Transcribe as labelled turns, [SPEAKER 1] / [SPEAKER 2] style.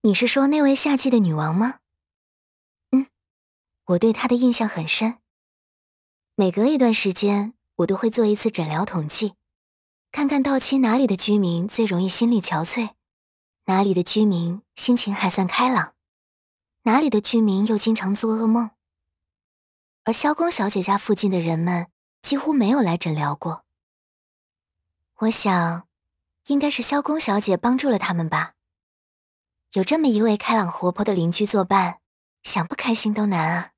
[SPEAKER 1] 你是说那位夏季的女王吗？嗯，我对她的印象很深。每隔一段时间，我都会做一次诊疗统计，看看到期哪里的居民最容易心力憔悴，哪里的居民心情还算开朗，哪里的居民又经常做噩梦。而萧宫小姐家附近的人们几乎没有来诊疗过。我想，应该是萧宫小姐帮助了他们吧。有这么一位开朗活泼的邻居作伴，想不开心都难啊。